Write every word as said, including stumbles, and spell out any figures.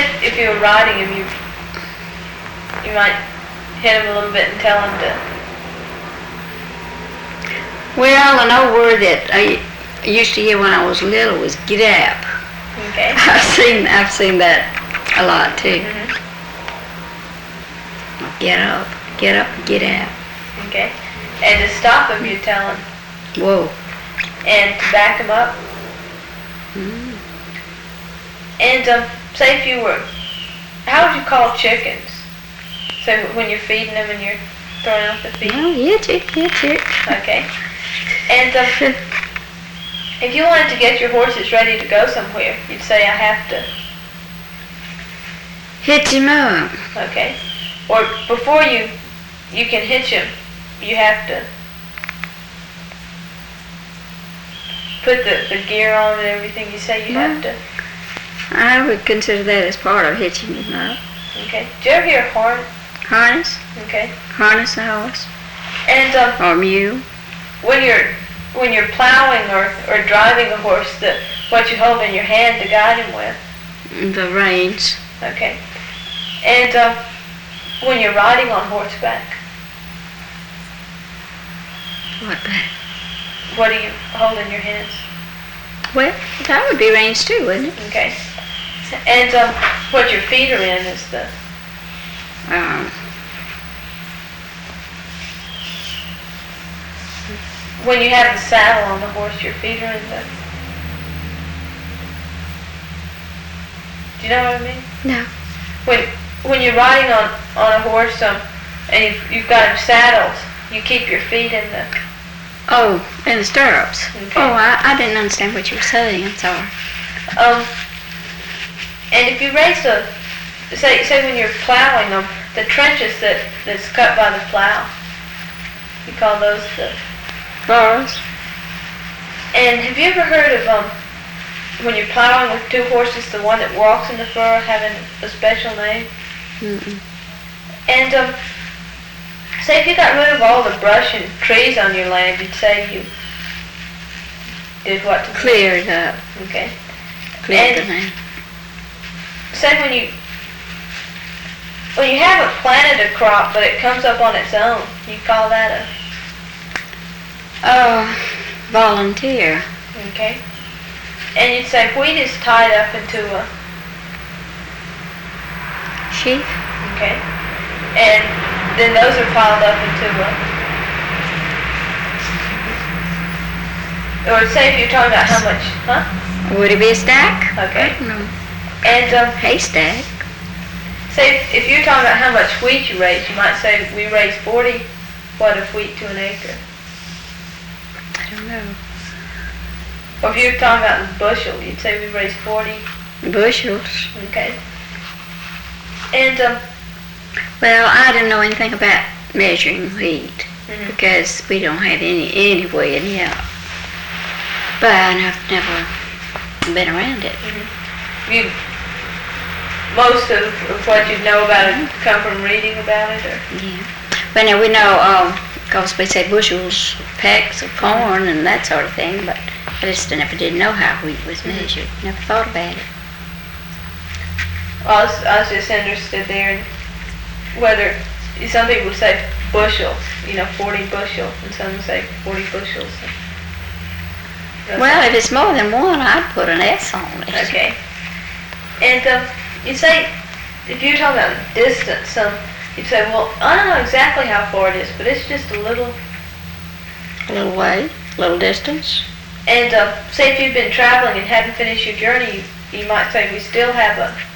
said if you were riding him, you you might hit him a little bit and tell him to. Well, an old word that I used to hear when I was little was "get up." Okay. I've seen I've seen that a lot too. Mhm. Get up, get up, get out. Okay. And to stop him, you tell him. Whoa. And to back him up. Mm. And um, say if you were, how would you call chickens? So when you're feeding them and you're throwing out the feed. Oh, yeah, chick, yeah, chick. Okay. And um, if you wanted to get your horses ready to go somewhere, you'd say, I have to. Hitch him up. Okay. Or before you, you can hitch him, you have to put the, the gear on and everything. You say you have to. I would consider that as part of hitching him up. Okay. Did you ever hear horn? Harness. Okay. Harness the horse. And um, Or mule. when you're when you're plowing or, or driving a horse, the what you hold in your hand to guide him with. The reins. Okay. And um, when you're riding on horseback, What that? what do you hold in your hands? Well, that would be reins too, wouldn't it? Okay. And um, what your feet are in is the Um, when you have the saddle on the horse, your feet are in the. Do you know what I mean? no. When when you're riding on, on a horse um, and you've, you've got him saddled, you keep your feet in the. Oh, in the stirrups. Okay. Oh, I, I didn't understand what you were saying. I'm sorry. Um, and if you raise the, say say when you're plowing them, the trenches that, that's cut by the plow, you call those the. Furrows. And have you ever heard of um, when you're plowing with two horses, the one that walks in the furrow having a special name? Mm-mm. And um, say if you got rid of all the brush and trees on your land, you'd say you did what to Clear it up. Okay. Clear And- the land. Say when you when you haven't planted a crop but it comes up on its own, you call that a Oh, volunteer. okay. And you'd say wheat is tied up into a Sheep. okay. And then those are piled up into a or say if you're talking about how much huh? Would it be a stack? Okay. I don't know. And um, Haystack. say if, if you're talking about how much wheat you raise, you might say we raise forty what of wheat to an acre. I don't know. Or if you're talking about the bushel, you'd say we raise forty. Bushels. Okay. And um, Well, I don't know anything about measuring wheat mhm. because we don't have any anywhere yet. But I've never been around it. you most of, of what you know about it come from reading about it, or Yeah. But now we know, um, because we say bushels, pecks of corn and that sort of thing, but I just never did know how wheat was measured. Never thought about it. I was, I was just interested there in whether some people say bushel, you know, forty bushel, and some say forty bushels. That's Well, if it's more than one, I'd put an S on it. okay. And um, you say, if you're talking about distance, um, you'd say, well, I don't know exactly how far it is, but it's just a little. A little way, a little distance. And uh, say if you've been traveling and hadn't finished your journey, you, you might say we still have a